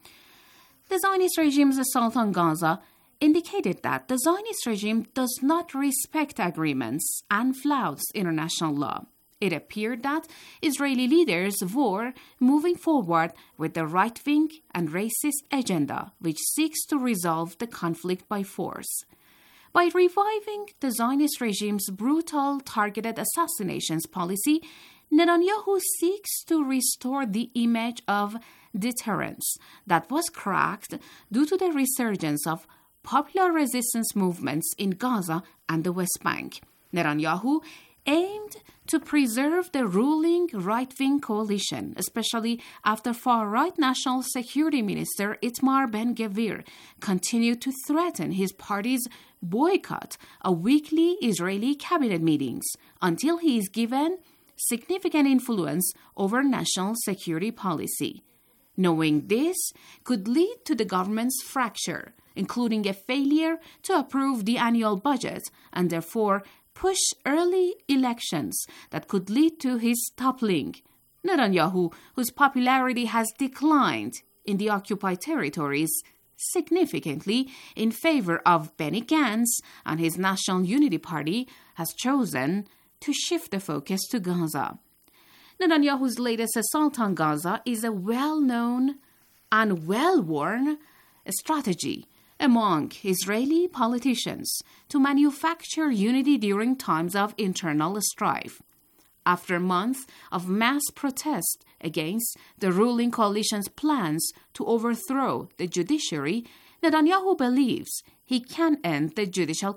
The Zionist regime's assault on Gaza indicated that the Zionist regime does not respect agreements and flouts international law. It appeared that Israeli leaders were moving forward with the right-wing and racist agenda, which seeks to resolve the conflict by force. By reviving the Zionist regime's brutal targeted assassinations policy, Netanyahu seeks to restore the image of deterrence that was cracked due to the resurgence of popular resistance movements in Gaza and the West Bank. Netanyahu aimed to preserve the ruling right-wing coalition, especially after far-right National Security Minister Itamar Ben-Gvir continued to threaten his party's boycott of weekly Israeli cabinet meetings until he is given significant influence over national security policy. Knowing this could lead to the government's fracture, including a failure to approve the annual budget and therefore push early elections that could lead to his toppling. Netanyahu, whose popularity has declined in the occupied territories significantly in favor of Benny Gantz and his National Unity Party, has chosen to shift the focus to Gaza. Netanyahu's latest assault on Gaza is a well-known and well-worn strategy among Israeli politicians to manufacture unity during times of internal strife. After months of mass protest against the ruling coalition's plans to overthrow the judiciary, Netanyahu believes he can end the judicial